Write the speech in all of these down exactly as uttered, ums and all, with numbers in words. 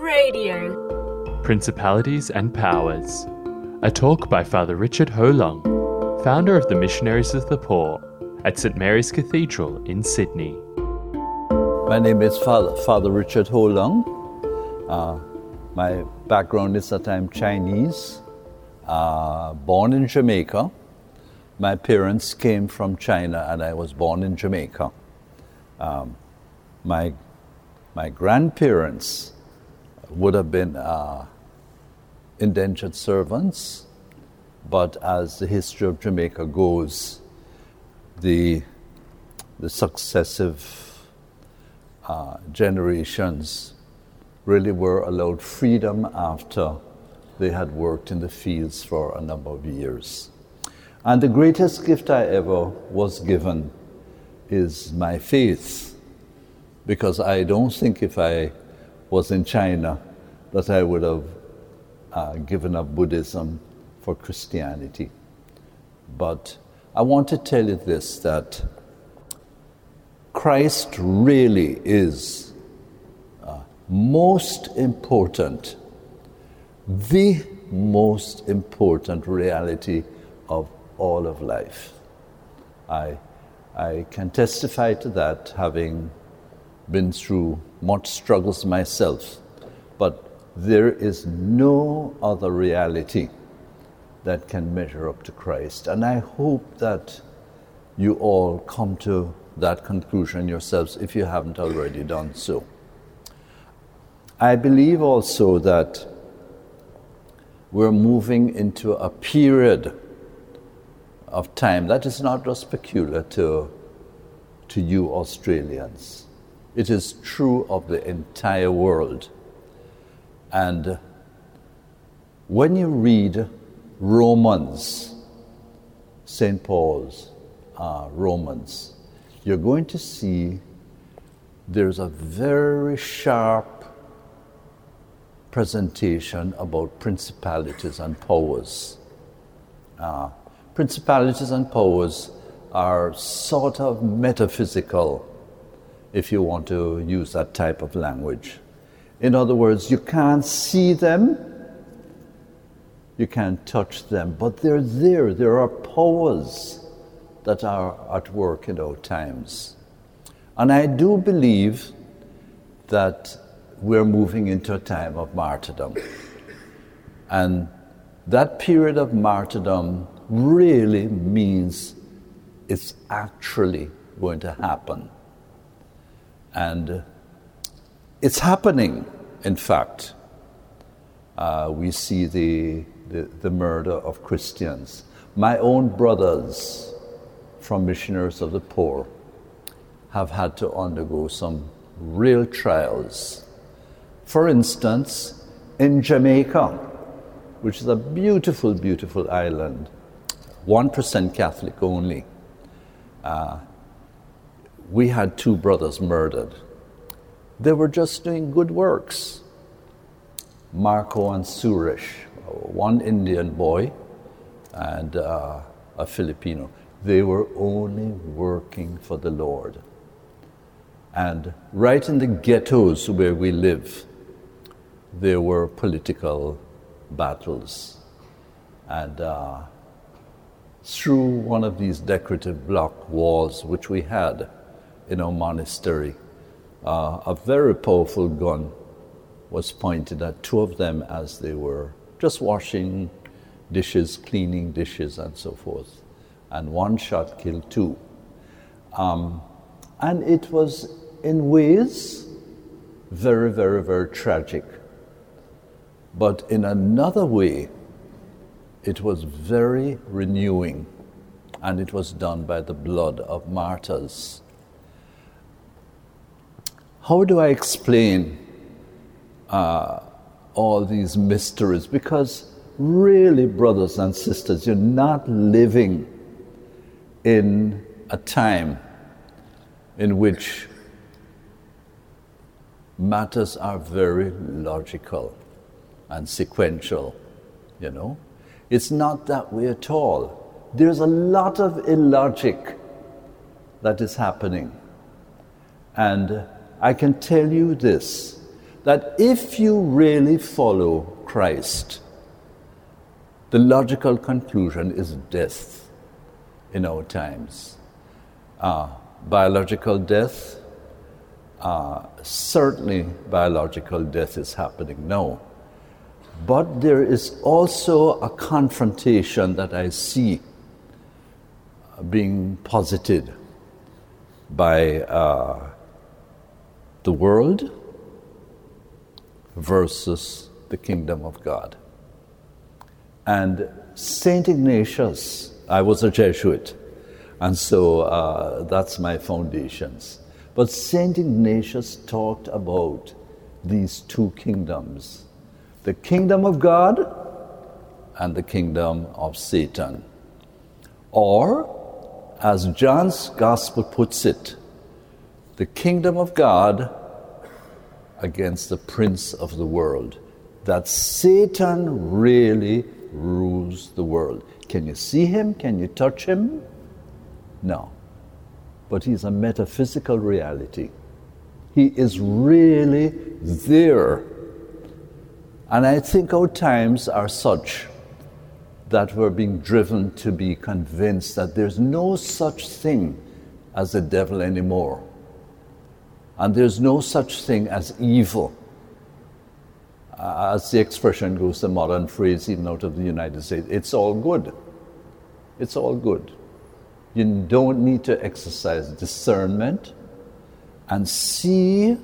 Radio. Principalities and Powers. A talk by Father Richard Ho Lung, founder of the Missionaries of the Poor at Saint Mary's Cathedral in Sydney. My name is Father, Father Richard Ho Lung. Uh, my background is that I'm Chinese, uh, born in Jamaica. My parents came from China and I was born in Jamaica. Um, my, my grandparents would have been uh, indentured servants, but as the history of Jamaica goes, the, the successive uh, generations really were allowed freedom after they had worked in the fields for a number of years. And the greatest gift I ever was given is my faith, because I don't think if I was in China that I would have uh, given up Buddhism for Christianity. But I want to tell you this, that Christ really is uh, most important, the most important reality of all of life. I, I can testify to that, having been through much struggles myself, but there is no other reality that can measure up to Christ. And I hope that you all come to that conclusion yourselves if you haven't already done so. I believe also that we're moving into a period of time that is not just peculiar to, to you Australians. It is true of the entire world. And when you read Romans, Saint Paul's uh, Romans, you're going to see there's a very sharp presentation about principalities and powers. Uh, principalities and powers are sort of metaphysical, if you want to use that type of language. In other words, you can't see them, you can't touch them, but they're there. There are powers that are at work in our times. And I do believe that we're moving into a time of martyrdom. And that period of martyrdom really means it's actually going to happen. And it's happening, in fact. Uh, we see the, the, the murder of Christians. My own brothers from Missionaries of the Poor have had to undergo some real trials. For instance, in Jamaica, which is a beautiful, beautiful island, one percent Catholic only, uh, we had two brothers murdered. They were just doing good works. Marco and Suresh, one Indian boy and uh, a Filipino. They were only working for the Lord. And right in the ghettos where we live, there were political battles. And uh, through one of these decorative block walls which we had in our monastery, uh, a very powerful gun was pointed at two of them as they were just washing dishes, cleaning dishes, and so forth. And one shot killed two. Um, and it was, in ways, very, very, very tragic. But in another way, it was very renewing, and it was done by the blood of martyrs. How do I explain uh, all these mysteries? Because really, brothers and sisters, you're not living in a time in which matters are very logical and sequential, you know. It's not that way at all. There's a lot of illogic that is happening. And I can tell you this, that if you really follow Christ, the logical conclusion is death in our times. Uh, biological death, uh, certainly biological death is happening now. But there is also a confrontation that I see being posited by uh, the world versus the kingdom of God. And Saint Ignatius, I was a Jesuit, and so uh, that's my foundations. But Saint Ignatius talked about these two kingdoms, the kingdom of God and the kingdom of Satan. Or, as John's Gospel puts it, the kingdom of God against the prince of the world. That Satan really rules the world. Can you see him? Can you touch him? No. But he's a metaphysical reality. He is really there. And I think our times are such that we're being driven to be convinced that there's no such thing as the devil anymore. And there's no such thing as evil. Uh, as the expression goes, the modern phrase, even out of the United States, it's all good. It's all good. You don't need to exercise discernment and see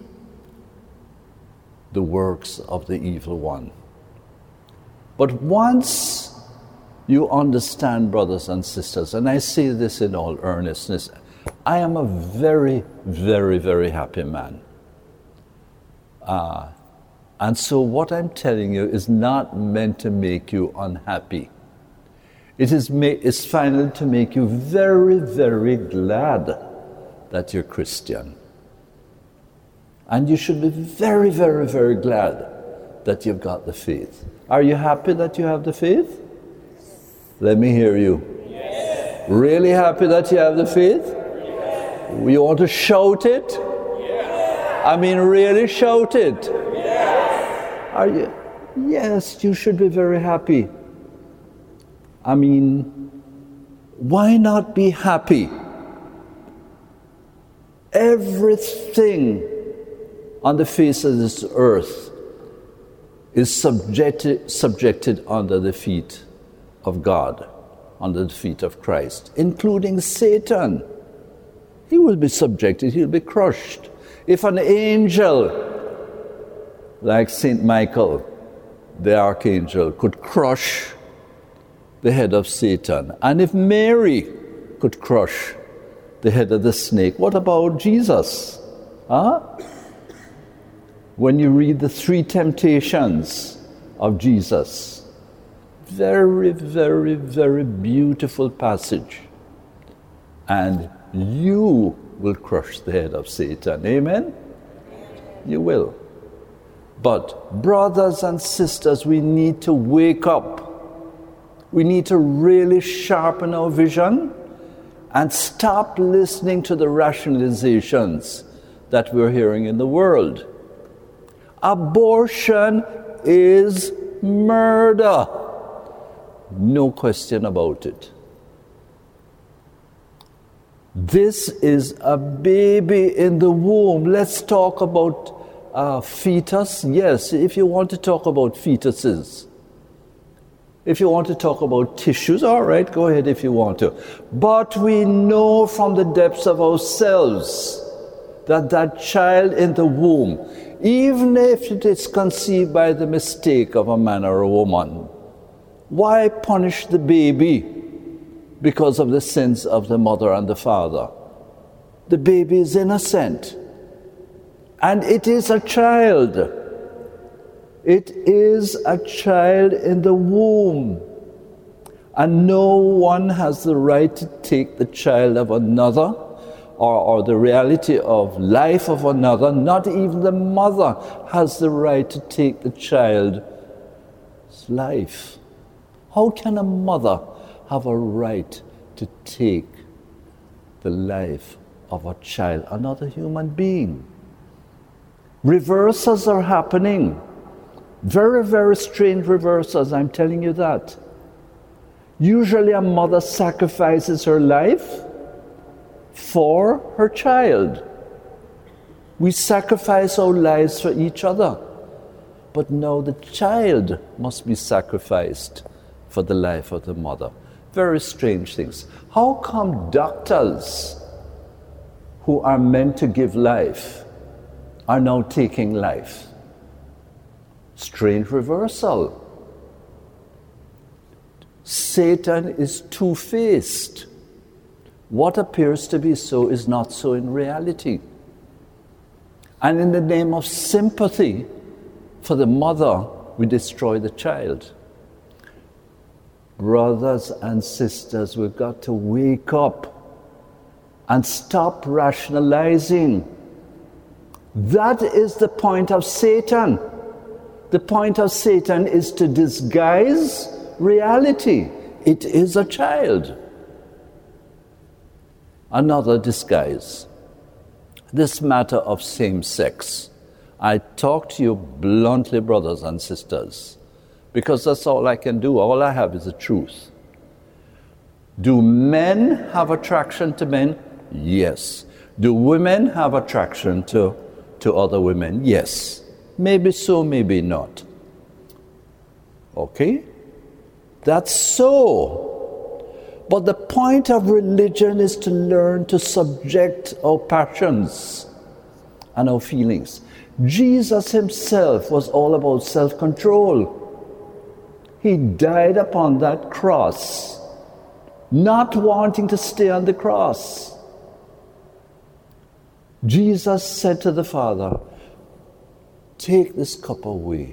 the works of the evil one. But once you understand, brothers and sisters, and I say this in all earnestness, I am a very, very, very happy man. Uh, and so what I'm telling you is not meant to make you unhappy. It is ma- it's finally to make you very, very glad that you're Christian. And you should be very, very, very glad that you've got the faith. Are you happy that you have the faith? Let me hear you. Yes. Really happy that you have the faith? Yes. You want to shout it? Yes. I mean, really shout it? Yes. Are you? Yes, you should be very happy. I mean, why not be happy? Everything on the face of this earth is subjected, subjected under the feet of God, under the feet of Christ, including Satan. He will be subjected, he'll be crushed. If an angel, like Saint Michael, the archangel, could crush the head of Satan, and if Mary could crush the head of the snake, what about Jesus? Huh? When you read the three temptations of Jesus, very, very, very beautiful passage. And you will crush the head of Satan. Amen? You will. But brothers and sisters, we need to wake up. We need to really sharpen our vision and stop listening to the rationalizations that we're hearing in the world. Abortion is murder. No question about it. This is a baby in the womb. Let's talk about uh, fetus. Yes, if you want to talk about fetuses. If you want to talk about tissues, all right, go ahead if you want to. But we know from the depths of ourselves that that child in the womb, even if it is conceived by the mistake of a man or a woman, why punish the baby because of the sins of the mother and the father? The baby is innocent. And it is a child. It is a child in the womb. And no one has the right to take the child of another, or, or the reality of life of another. Not even the mother has the right to take the child's life. How can a mother have a right to take the life of a child, another human being? Reversals are happening. Very, very strange reversals, I'm telling you that. Usually a mother sacrifices her life for her child. We sacrifice our lives for each other. But now the child must be sacrificed for the life of the mother. Very strange things. How come doctors who are meant to give life are now taking life? Strange reversal. Satan is two-faced. What appears to be so is not so in reality. And in the name of sympathy for the mother, we destroy the child. Brothers and sisters, we've got to wake up and stop rationalizing. That is the point of Satan. The point of Satan is to disguise reality. It is a child. Another disguise. This matter of same-sex. I talk to you bluntly, brothers and sisters, because that's all I can do. All I have is the truth. Do men have attraction to men? Yes. Do women have attraction to, to other women? Yes. Maybe so, maybe not. Okay? That's so. But the point of religion is to learn to subject our passions and our feelings. Jesus himself was all about self-control. He died upon that cross, not wanting to stay on the cross. Jesus said to the Father, "Take this cup away,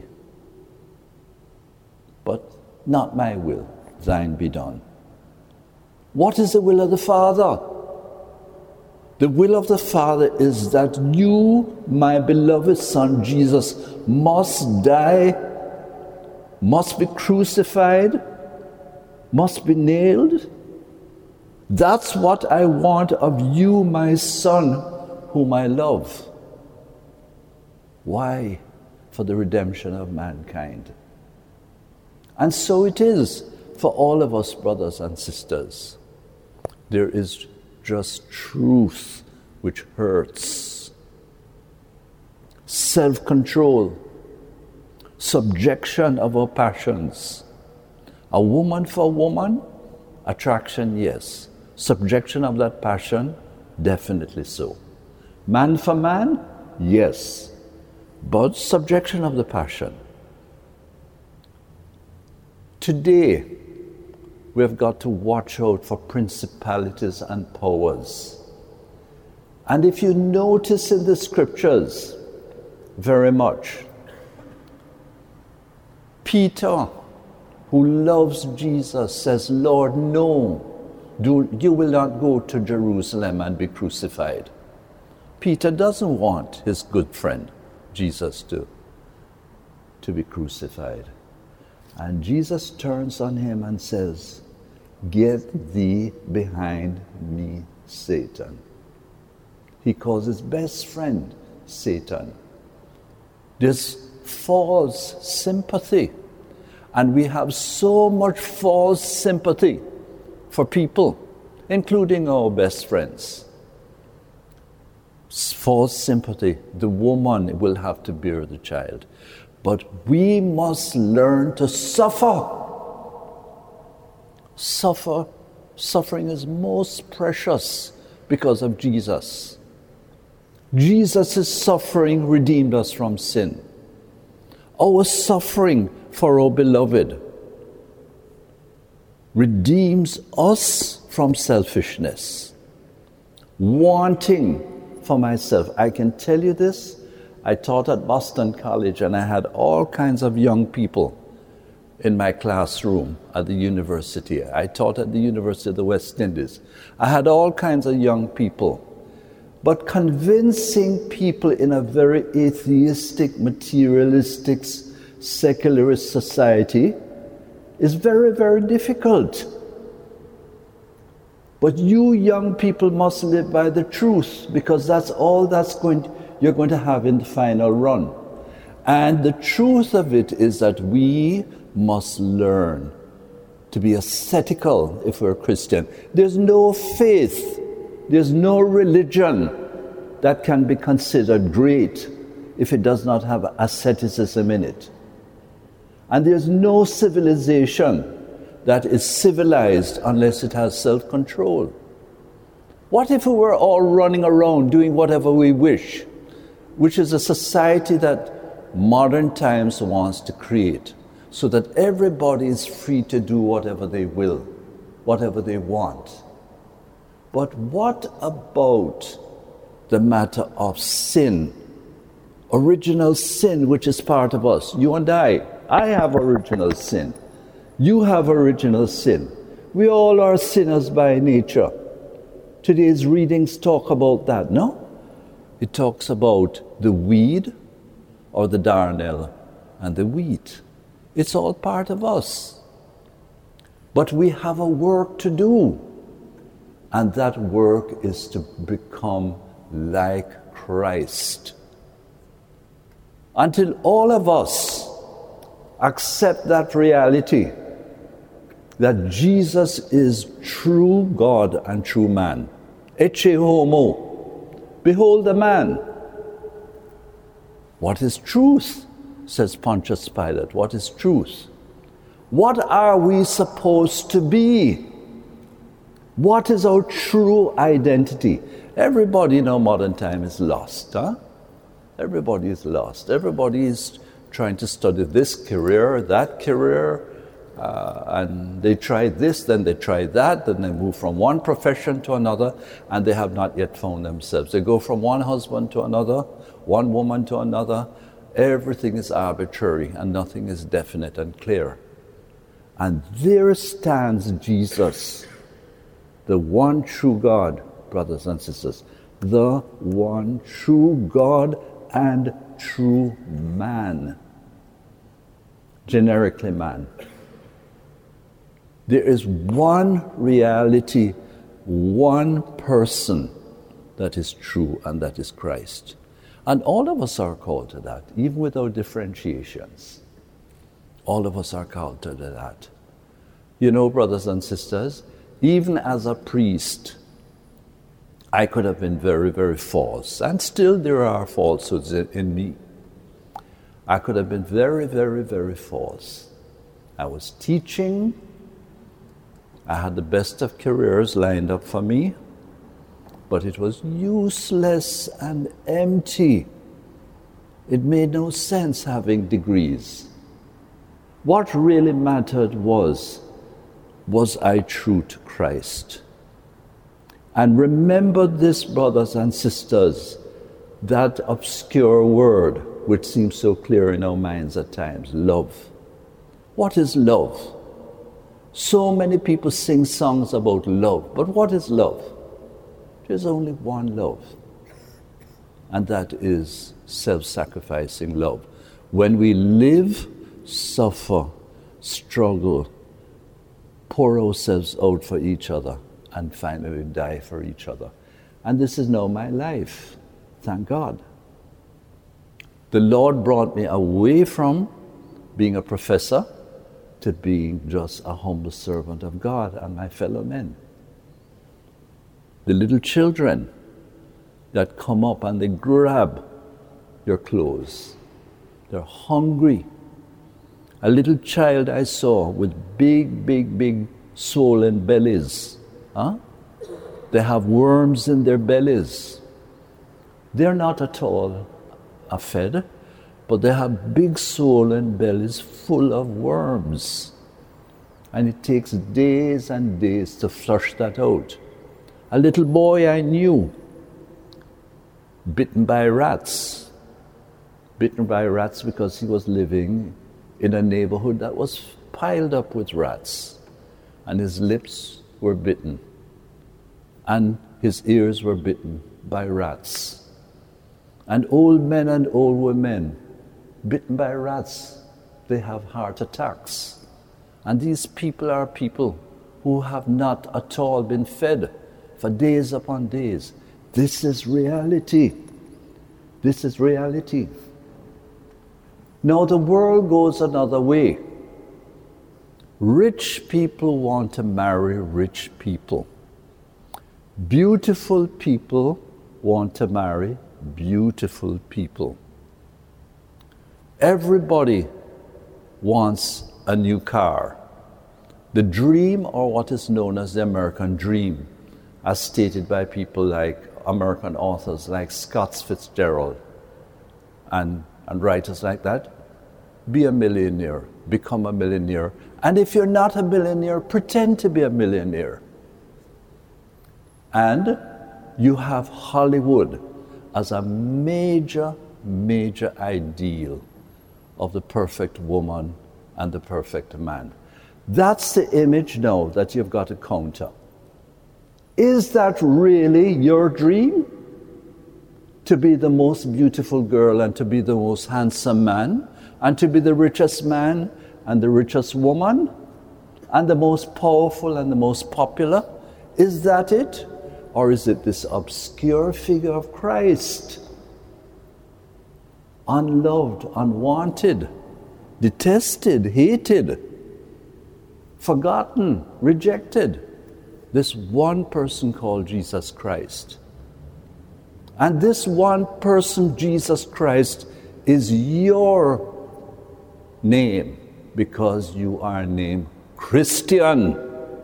but not my will, thine be done." What is the will of the Father? The will of the Father is that you, my beloved Son Jesus, must die, must be crucified, must be nailed. That's what I want of you, my Son, whom I love. Why? For the redemption of mankind. And so it is for all of us, brothers and sisters. There is just truth which hurts. Self-control, subjection of our passions. A woman for woman, attraction, yes. Subjection of that passion, definitely so. Man for man, yes. But subjection of the passion. Today, we have got to watch out for principalities and powers. And if you notice in the scriptures very much, Peter, who loves Jesus, says, "Lord, no, do, you will not go to Jerusalem and be crucified." Peter doesn't want his good friend, Jesus, to, to be crucified. And Jesus turns on him and says, "Get thee behind me, Satan." He calls his best friend Satan. There's false sympathy. And we have so much false sympathy for people, including our best friends. False sympathy. The woman will have to bear the child. But we must learn to suffer. Suffer. Suffering is most precious because of Jesus. Jesus' suffering redeemed us from sin. Our suffering for our beloved redeems us from selfishness. Wanting for myself. I can tell you this. I taught at Boston College and I had all kinds of young people in my classroom at the university. I taught at the University of the West Indies. I had all kinds of young people. But convincing people in a very atheistic, materialistic, secularist society is very, very difficult. But you young people must live by the truth, because that's all that's going to, you're going to have in the final run. And the truth of it is that we must learn to be ascetical if we're a Christian. There's no faith, there's no religion that can be considered great if it does not have asceticism in it. And there's no civilization that is civilized unless it has self-control. What if we were all running around doing whatever we wish, which is a society that modern times wants to create, so that everybody is free to do whatever they will, whatever they want. But what about the matter of sin? Original sin, which is part of us. You and I. I have original sin. You have original sin. We all are sinners by nature. Today's readings talk about that, no? It talks about the weed or the darnel and the wheat. It's all part of us. But we have a work to do. And that work is to become like Christ. Until all of us accept that reality, that Jesus is true God and true man. Ecce homo. Behold the man. What is truth? Says Pontius Pilate. What is truth? What are we supposed to be? What is our true identity? Everybody in our modern time is lost, huh? Everybody is lost. Everybody is trying to study this career, that career, uh, and they try this, then they try that, then they move from one profession to another, and they have not yet found themselves. They go from one husband to another, one woman to another. Everything is arbitrary, and nothing is definite and clear. And there stands Jesus, the one true God, brothers and sisters, the one true God and true man, generically man. There is one reality, one person that is true, and that is Christ. And all of us are called to that, even with our differentiations. All of us are called to that. You know, brothers and sisters, even as a priest, I could have been very, very false. And still there are falsehoods in, in me. I could have been very, very, very false. I was teaching. I had the best of careers lined up for me. But it was useless and empty. It made no sense having degrees. What really mattered was, was I true to Christ? And remember this, brothers and sisters, that obscure word which seems so clear in our minds at times, love. What is love? So many people sing songs about love, but what is love? There's only one love, and that is self-sacrificing love. When we live, suffer, struggle, pour ourselves out for each other, and finally die for each other. And this is now my life, thank God. The Lord brought me away from being a professor to being just a humble servant of God and my fellow men. The little children that come up and they grab your clothes. They're hungry. A little child I saw with big, big, big swollen bellies. Huh? They have worms in their bellies. They're not at all fed, but they have big swollen bellies full of worms. And it takes days and days to flush that out. A little boy I knew, bitten by rats. Bitten by rats because he was living in a neighborhood that was piled up with rats. And his lips were bitten. And his ears were bitten by rats. And old men and old women, bitten by rats, they have heart attacks. And these people are people who have not at all been fed for days upon days. This is reality. This is reality. Now the world goes another way. Rich people want to marry rich people. Beautiful people want to marry beautiful people. Everybody wants a new car. The dream, or what is known as the American dream, as stated by people like American authors like Scott Fitzgerald and, and writers like that, be a millionaire, become a millionaire. And if you're not a millionaire, pretend to be a millionaire. And you have Hollywood as a major, major ideal of the perfect woman and the perfect man. That's the image now that you've got to counter. Is that really your dream? To be the most beautiful girl and to be the most handsome man and to be the richest man and the richest woman and the most powerful and the most popular? Is that it? Or is it this obscure figure of Christ? Unloved, unwanted, detested, hated, forgotten, rejected. This one person called Jesus Christ. And this one person, Jesus Christ, is your name because you are named Christian.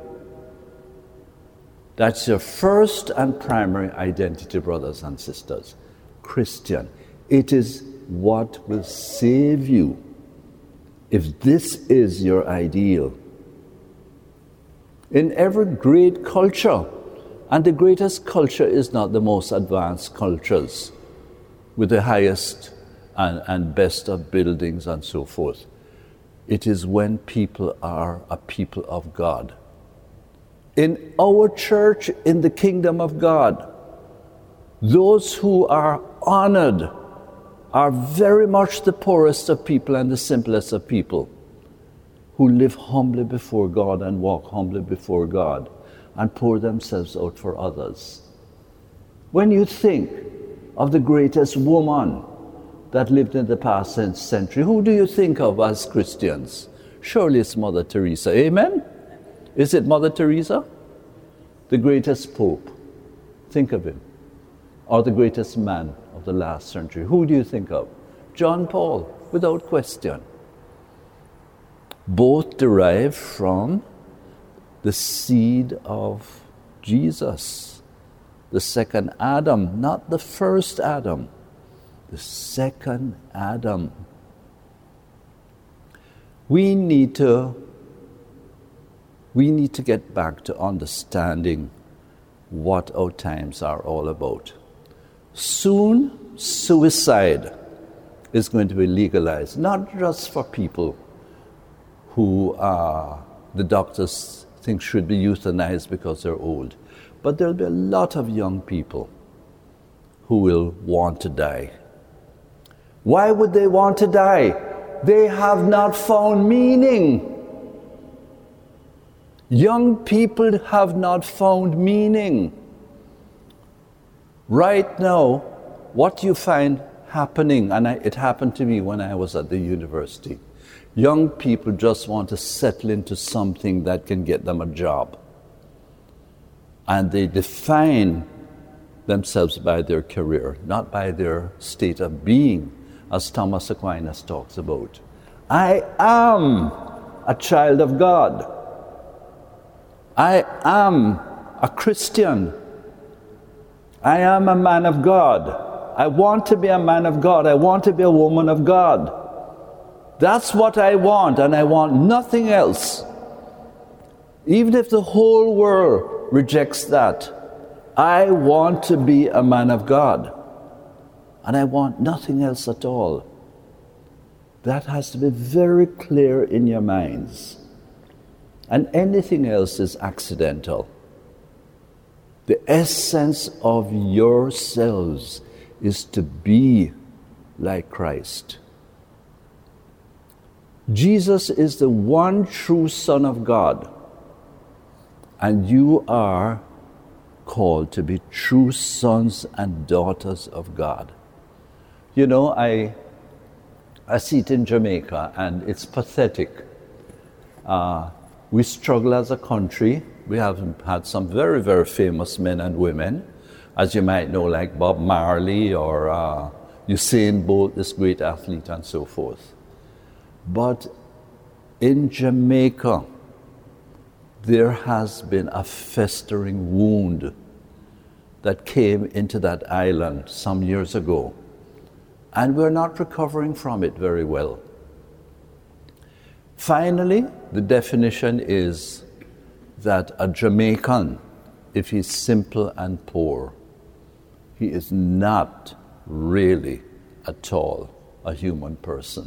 That's your first and primary identity, brothers and sisters. Christian. It is what will save you if this is your ideal. In every great culture, and the greatest culture is not the most advanced cultures with the highest and, and best of buildings and so forth. It is when people are a people of God. In our church, in the kingdom of God, those who are honored are very much the poorest of people and the simplest of people, who live humbly before God and walk humbly before God and pour themselves out for others. When you think of the greatest woman that lived in the past century, who do you think of as Christians? Surely it's Mother Teresa. Amen? Is it Mother Teresa? The greatest pope. Think of him. Or the greatest man of the last century. Who do you think of? John Paul, without question. Both derive from the seed of Jesus, the second Adam, not the first Adam, the second Adam. We need to, we need to get back to understanding what our times are all about. Soon, suicide is going to be legalized, not just for people who uh, the doctors think should be euthanized because they're old. But there'll be a lot of young people who will want to die. Why would they want to die? They have not found meaning. Young people have not found meaning. Right now, what you find happening, and I, it happened to me when I was at the university, young people just want to settle into something that can get them a job. And they define themselves by their career, not by their state of being, as Thomas Aquinas talks about. I am a child of God. I am a Christian. I am a man of God. I want to be a man of God. I want to be a woman of God. That's what I want, and I want nothing else. Even if the whole world rejects that, I want to be a man of God. And I want nothing else at all. That has to be very clear in your minds. And anything else is accidental. The essence of yourselves is to be like Christ. Jesus is the one true Son of God, and you are called to be true sons and daughters of God. You know, I, I see it in Jamaica, and it's pathetic. Uh, we struggle as a country. We have had some very, very famous men and women, as you might know, like Bob Marley or uh, Usain Bolt, this great athlete, and so forth. But in Jamaica, there has been a festering wound that came into that island some years ago, and we're not recovering from it very well. Finally, the definition is that a Jamaican, if he's simple and poor, he is not really at all a human person.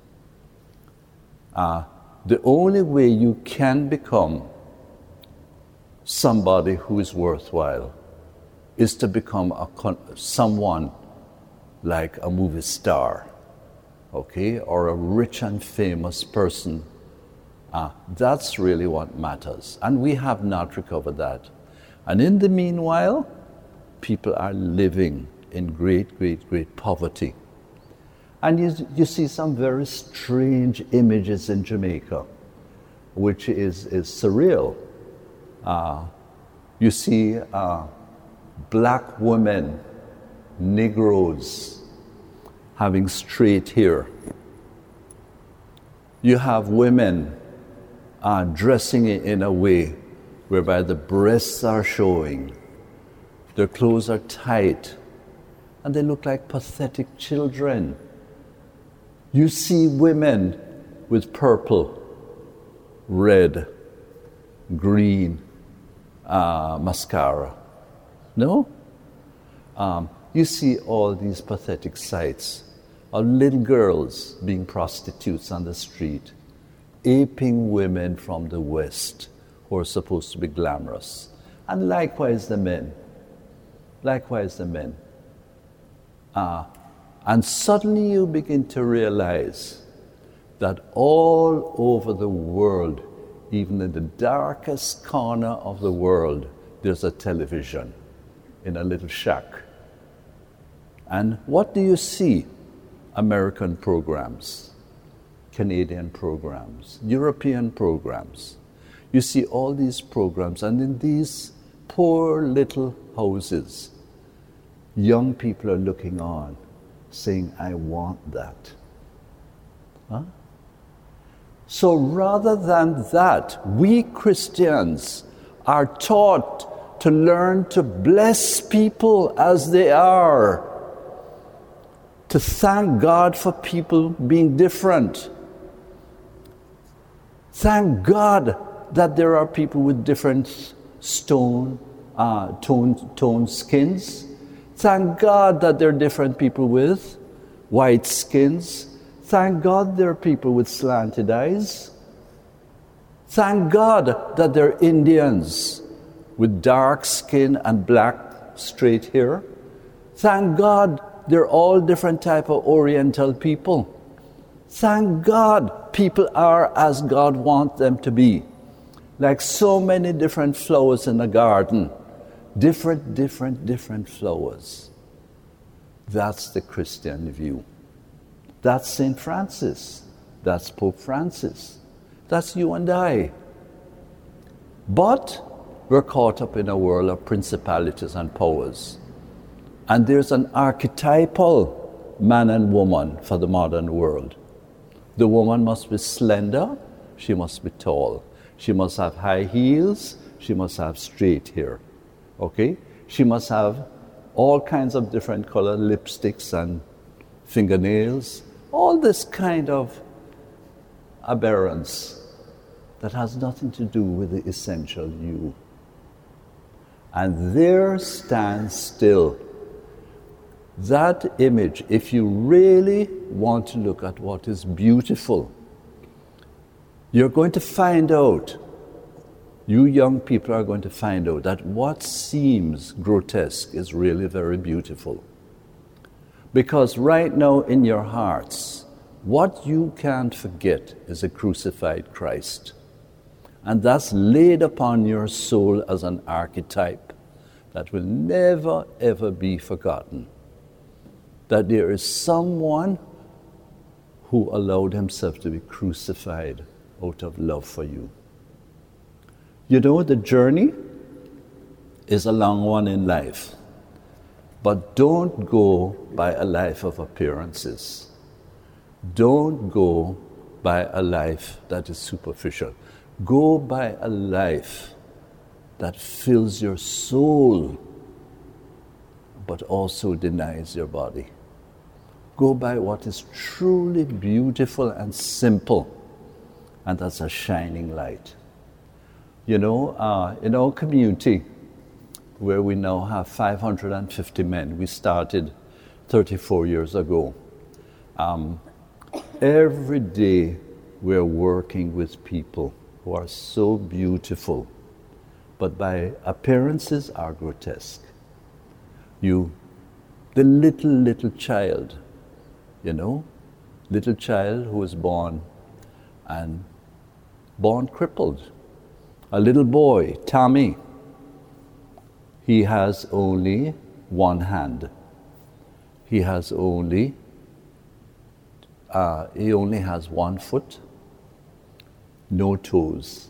Uh, the only way you can become somebody who is worthwhile is to become a con- someone like a movie star, okay, or a rich and famous person. Uh, that's really what matters. And we have not recovered that. And in the meanwhile, people are living in great, great, great poverty. And you, you see some very strange images in Jamaica, which is, is surreal. Uh, you see uh, black women, Negroes, having straight hair. You have women uh, dressing in a way whereby the breasts are showing, their clothes are tight, and they look like pathetic children. You see women with purple, red, green uh, mascara. No? Um, you see all these pathetic sights of little girls being prostitutes on the street, aping women from the West who are supposed to be glamorous. And likewise the men. Likewise the men. Uh, and suddenly you begin to realize that all over the world, even in the darkest corner of the world, there's a television in a little shack. And what do you see? American programs, Canadian programs, European programs. You see all these programs, and in these poor little houses, young people are looking on, saying, I want that. Huh? So rather than that, we Christians are taught to learn to bless people as they are, to thank God for people being different. Thank God that there are people with different stone, uh, toned, toned skins. Thank God that there are different people with white skins. Thank God there are people with slanted eyes. Thank God that there are Indians with dark skin and black straight hair. Thank God they're all different type of Oriental people. Thank God people are as God wants them to be. Like so many different flowers in a garden. Different, different, different flowers. That's the Christian view. That's Saint Francis. That's Pope Francis. That's you and I. But we're caught up in a world of principalities and powers. And there's an archetypal man and woman for the modern world. The woman must be slender, she must be tall. She must have high heels, she must have straight hair. Okay? She must have all kinds of different colored lipsticks and fingernails. All this kind of aberrance that has nothing to do with the essential you. And there stands still that image. If you really want to look at what is beautiful, you're going to find out, you young people are going to find out that what seems grotesque is really very beautiful. Because right now in your hearts, what you can't forget is a crucified Christ. And that's laid upon your soul as an archetype that will never, ever be forgotten. that there is someone who allowed himself to be crucified out of love for you. You know, the journey is a long one in life, but don't go by a life of appearances. Don't go by a life that is superficial. Go by a life that fills your soul, but also denies your body. Go by what is truly beautiful and simple, and that's a shining light. You know, uh, in our community, where we now have five hundred fifty men, we started thirty-four years ago. Um, every day we're working with people who are so beautiful, but by appearances are grotesque. You, the little, little child, you know, little child who was born and born crippled. A little boy, Tommy, he has only one hand. He has only, uh, he only has one foot, no toes.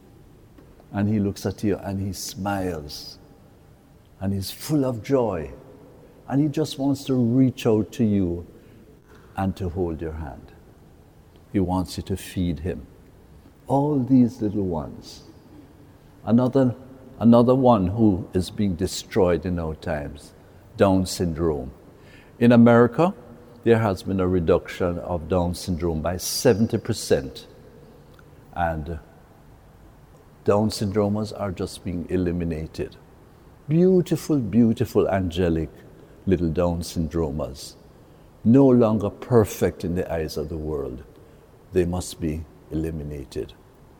And he looks at you and he smiles. And he's full of joy. And he just wants to reach out to you and to hold your hand. He wants you to feed him. All these little ones. Another, another one who is being destroyed in our times, Down syndrome. In America, there has been a reduction of Down syndrome by seventy percent. And Down syndromes are just being eliminated. Beautiful, beautiful, angelic little Down syndromas. No longer perfect in the eyes of the world. They must be eliminated.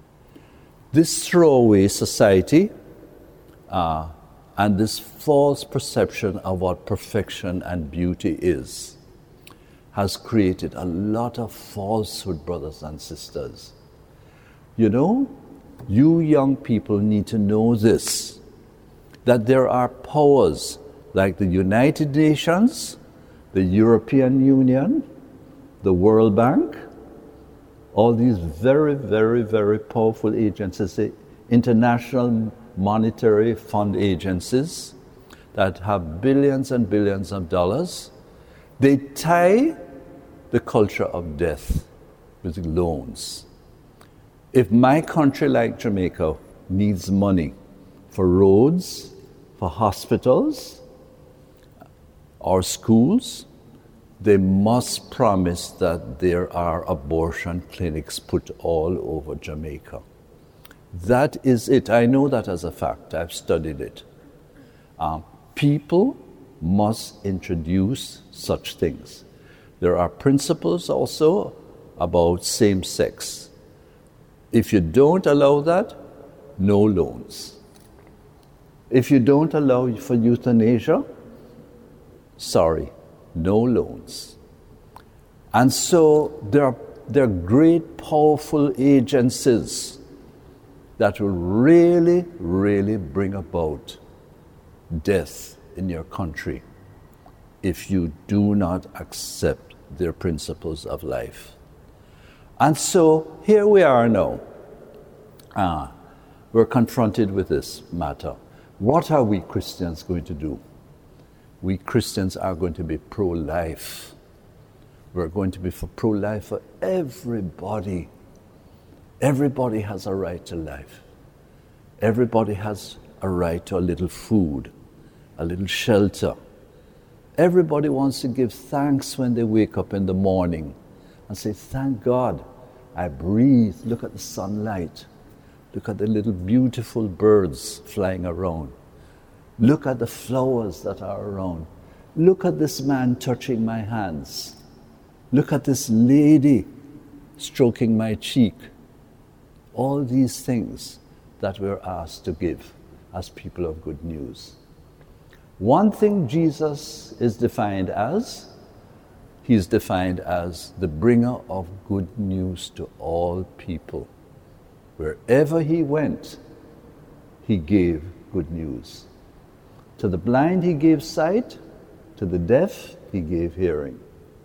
This throwaway society uh, and this false perception of what perfection and beauty is has created a lot of falsehood, brothers and sisters. You know, you young people need to know this, that there are powers like the United Nations, the European Union, the World Bank, all these very, very, very powerful agencies, the international monetary fund agencies that have billions and billions of dollars. They tie the culture of death with loans. If my country like Jamaica needs money for roads, for hospitals, or schools, they must promise that there are abortion clinics put all over Jamaica. That is it. I know that as a fact. I've studied it. Um, people must introduce such things. There are principles also about same-sex. If you don't allow that, no loans. If you don't allow for euthanasia, sorry, no loans. And so there are, there are great, powerful agencies that will really, really bring about death in your country if you do not accept their principles of life. And so here we are now. Ah, we're confronted with this matter. What are we Christians going to do? We Christians are going to be pro-life. We're going to be for pro-life for everybody. Everybody has a right to life. Everybody has a right to a little food, a little shelter. Everybody wants to give thanks when they wake up in the morning and say, thank God, I breathe. Look at the sunlight. Look at the little beautiful birds flying around. Look at the flowers that are around. Look at this man touching my hands. Look at this lady stroking my cheek. All these things that we're asked to give as people of good news. One thing Jesus is defined as, he's defined as the bringer of good news to all people. Wherever he went, he gave good news. To the blind he gave sight, to the deaf he gave hearing.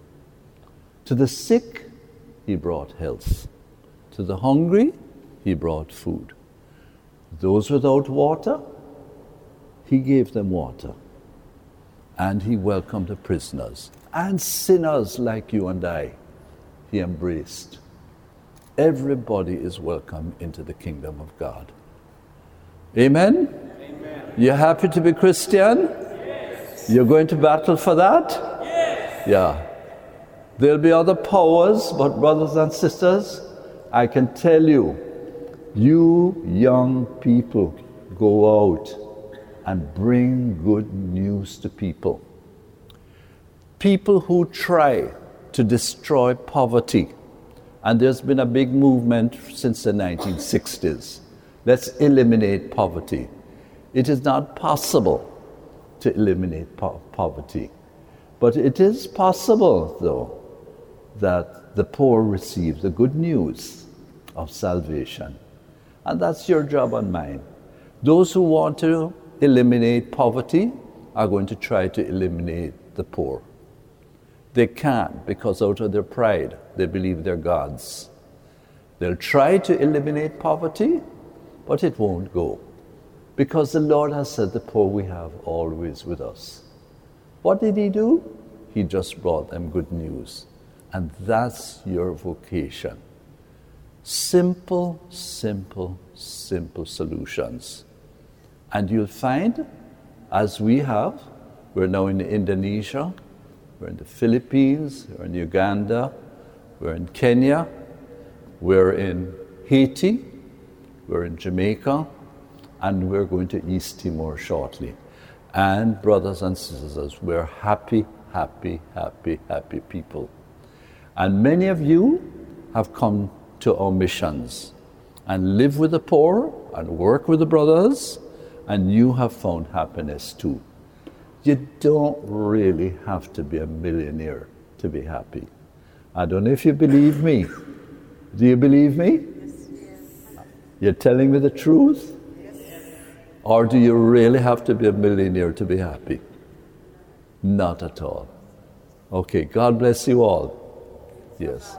To the sick, he brought health. To the hungry, he brought food. Those without water, he gave them water. And he welcomed the prisoners. And sinners like you and I, he embraced. Everybody is welcome into the kingdom of God. Amen? Amen. You happy to be Christian? Yes. You're going to battle for that? Yes. Yeah. There'll be other powers, but brothers and sisters, I can tell you, you young people, go out and bring good news to people. People who try to destroy poverty, and there's been a big movement since the nineteen sixties. Let's eliminate poverty. It is not possible to eliminate po- poverty, but it is possible, though, that the poor receive the good news of salvation. And that's your job and mine. Those who want to eliminate poverty are going to try to eliminate the poor. They can't, because out of their pride, they believe they're gods. They'll try to eliminate poverty, but it won't go. Because the Lord has said the poor we have always with us. What did he do? He just brought them good news. And that's your vocation. Simple, simple, simple solutions. And you'll find, as we have, we're now in Indonesia, we're in the Philippines, we're in Uganda, we're in Kenya, we're in Haiti, we're in Jamaica, and we're going to East Timor shortly. And brothers and sisters, we're happy, happy, happy, happy people. And many of you have come to our missions and live with the poor and work with the brothers, and you have found happiness too. You don't really have to be a millionaire to be happy. I don't know if you believe me. Do you believe me? Yes. You're telling me the truth? Yes. Or do you really have to be a millionaire to be happy? Not at all. Okay, God bless you all. Yes.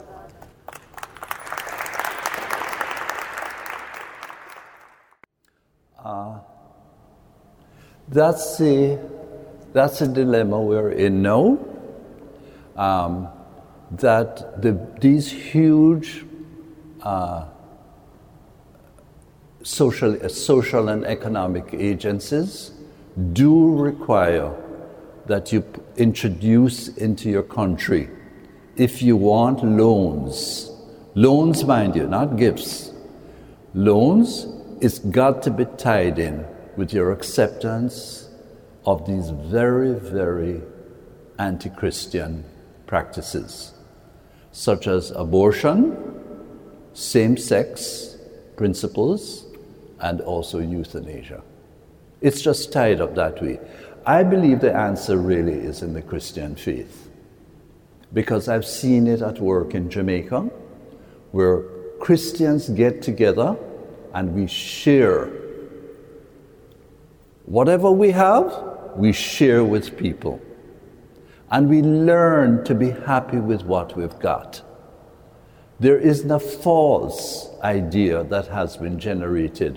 Uh, that's the that's a dilemma we're in now. Um, that the these huge uh, social uh, social and economic agencies do require that you p- introduce into your country, if you want loans, loans, mind you, not gifts, loans. It's got to be tied in with your acceptance of these very, very anti-Christian practices, such as abortion, same-sex principles, and also euthanasia. It's just tied up that way. I believe the answer really is in the Christian faith, because I've seen it at work in Jamaica, where Christians get together and we share. Whatever we have, we share with people. And we learn to be happy with what we've got. There isn't a false idea that has been generated.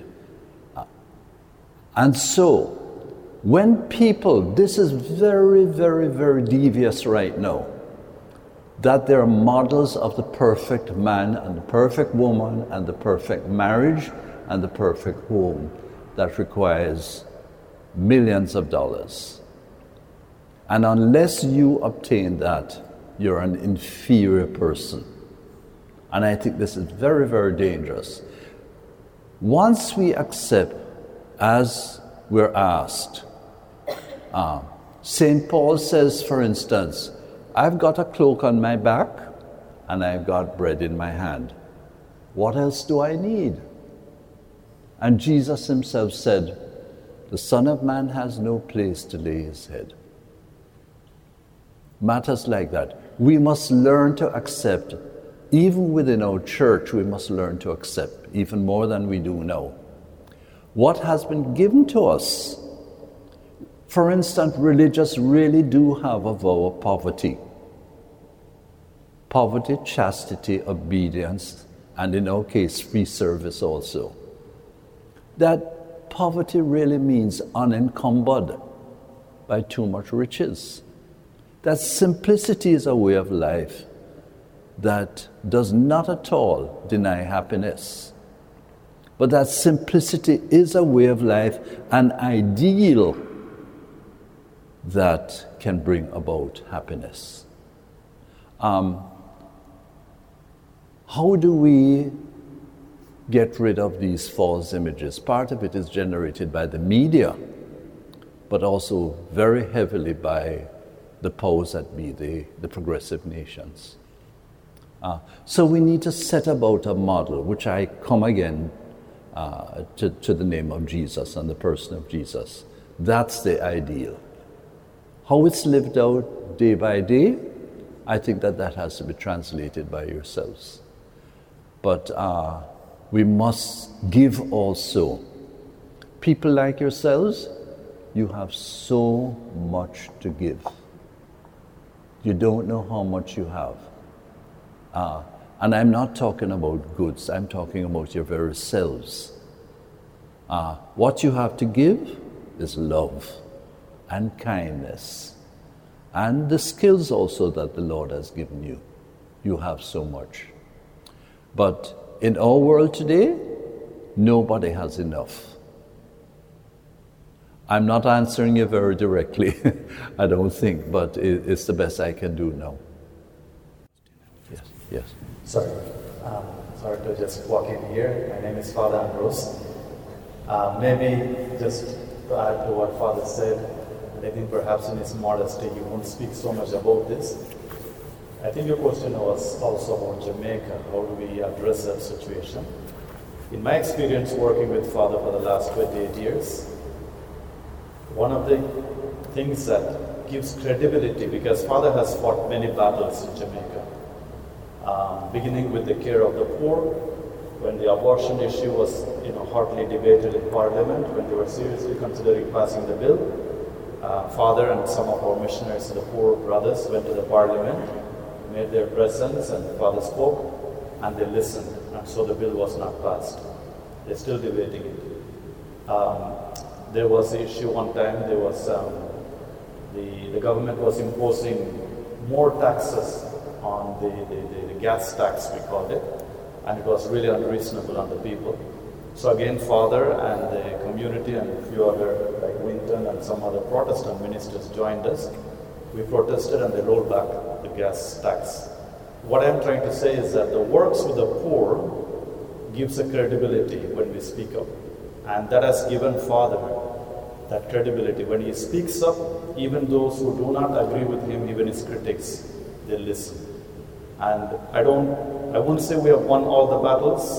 And so, when people, this is very, very, very devious right now, that there are models of the perfect man and the perfect woman and the perfect marriage and the perfect home that requires millions of dollars. And unless you obtain that, you're an inferior person. And I think this is very, very dangerous. Once we accept, as we're asked, uh, Saint Paul says, for instance, I've got a cloak on my back and I've got bread in my hand. What else do I need? And Jesus himself said, the Son of Man has no place to lay his head. Matters like that. We must learn to accept, even within our church, we must learn to accept, even more than we do now. What has been given to us, For instance, religious really do have a vow of poverty. Poverty, chastity, obedience, and in our case, free service also. That poverty really means unencumbered by too much riches. That simplicity is a way of life that does not at all deny happiness. But that simplicity is a way of life, an ideal that can bring about happiness. Um, how do we get rid of these false images? Part of it is generated by the media, but also very heavily by the powers that be, the, the progressive nations. Uh, so we need to set about a model, which I come again uh, to, to the name of Jesus and the person of Jesus. That's the ideal. How it's lived out day by day, I think that that has to be translated by yourselves. But uh, we must give also. People like yourselves, you have so much to give. You don't know how much you have. Uh, and I'm not talking about goods, I'm talking about your very selves. Uh, what you have to give is love and kindness and the skills also that the Lord has given you. You have so much. But in our world today, nobody has enough. I'm not answering you very directly, I don't think, but it's the best I can do now. Yes, yes. Sorry, um, sorry to just walk in here. My name is Father Ambrose. Uh, maybe just to add to what Father said, I think perhaps in his modesty he won't speak so much about this. I think your question was also about Jamaica. How do we address that situation? In my experience working with Father for the last twenty-eight years, one of the things that gives credibility, because Father has fought many battles in Jamaica, um, beginning with the care of the poor, when the abortion issue was you know, hotly debated in Parliament, when they were seriously considering passing the bill, uh, Father and some of our missionaries and the poor brothers went to the Parliament, made their presence, and Father spoke, and they listened, and so the bill was not passed. They're still debating it. Um, There was the issue one time, there was, um, the, the government was imposing more taxes on the, the, the, the gas tax, we called it, and it was really unreasonable on the people. So again, Father and the community and a few other, like Winton and some other Protestant ministers joined us. We protested and they rolled back the gas tax. What I'm trying to say is that the works with the poor gives a credibility when we speak up. And that has given Father that credibility. When he speaks up, even those who do not agree with him, even his critics, they listen. And I don't, I wouldn't say we have won all the battles,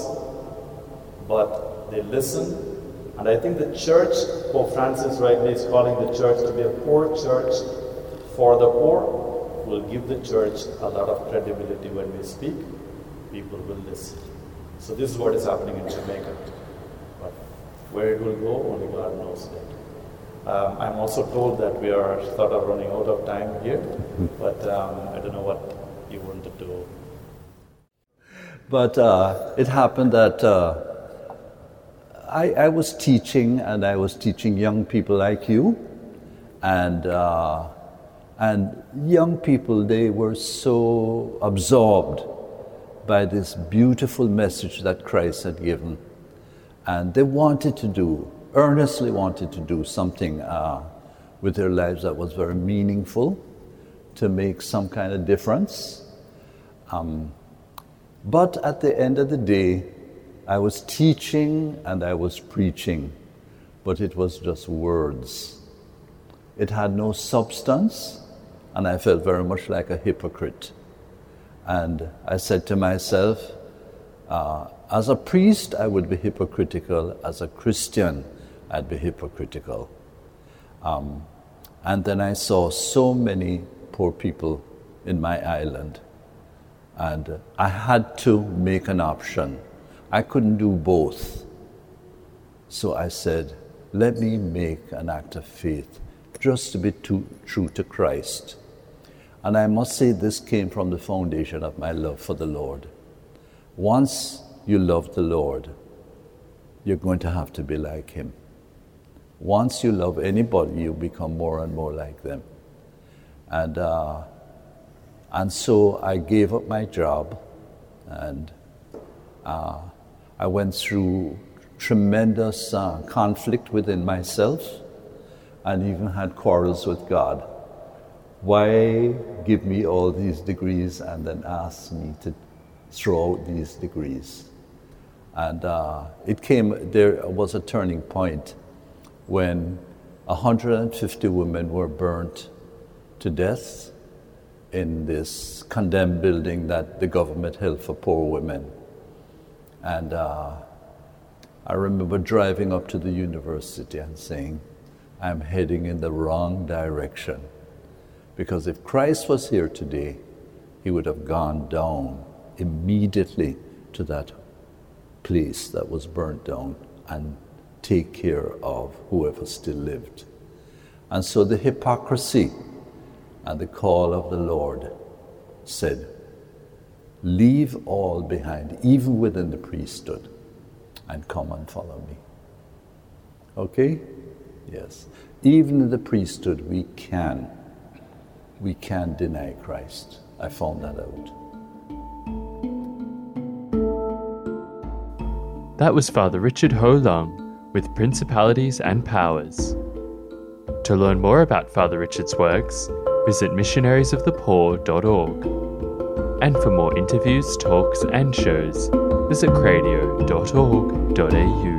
but they listen. And I think the church, Pope Francis rightly is calling the church to be a poor church for the poor, will give the church a lot of credibility. When we speak, people will listen. So this is what is happening in Jamaica. But where it will go, only God knows that. Um, I'm also told that we are sort of running out of time here, but um, I don't know what you wanted to. But uh, it happened that uh, I, I was teaching, and I was teaching young people like you, and uh, and young people, they were so absorbed by this beautiful message that Christ had given. And they wanted to do, earnestly wanted to do something uh, with their lives that was very meaningful, to make some kind of difference. Um, but at the end of the day, I was teaching and I was preaching, but it was just words. It had no substance, and I felt very much like a hypocrite. And I said to myself, uh, as a priest, I would be hypocritical. As a Christian, I'd be hypocritical. Um, and then I saw so many poor people in my island. And I had to make an option. I couldn't do both. So I said, let me make an act of faith just to be too, true to Christ. And I must say this came from the foundation of my love for the Lord. Once you love the Lord, you're going to have to be like him. Once you love anybody, you become more and more like them. And uh, and so I gave up my job, and uh, I went through tremendous uh, conflict within myself, and even had quarrels with God. Why give me all these degrees and then ask me to throw out these degrees? And uh, it came, there was a turning point when one hundred fifty women were burnt to death in this condemned building that the government held for poor women. And uh, I remember driving up to the university and saying, I'm heading in the wrong direction. Because if Christ was here today, he would have gone down immediately to that place that was burnt down and take care of whoever still lived. And so the hypocrisy and the call of the Lord said, leave all behind, even within the priesthood, and come and follow me. Okay? Yes. Even in the priesthood, we can, we can deny Christ. I found that out. That was Father Richard Ho Lung with Principalities and Powers. To learn more about Father Richard's works, visit missionaries of the poor dot org. And for more interviews, talks and shows, visit cradio dot org dot a u.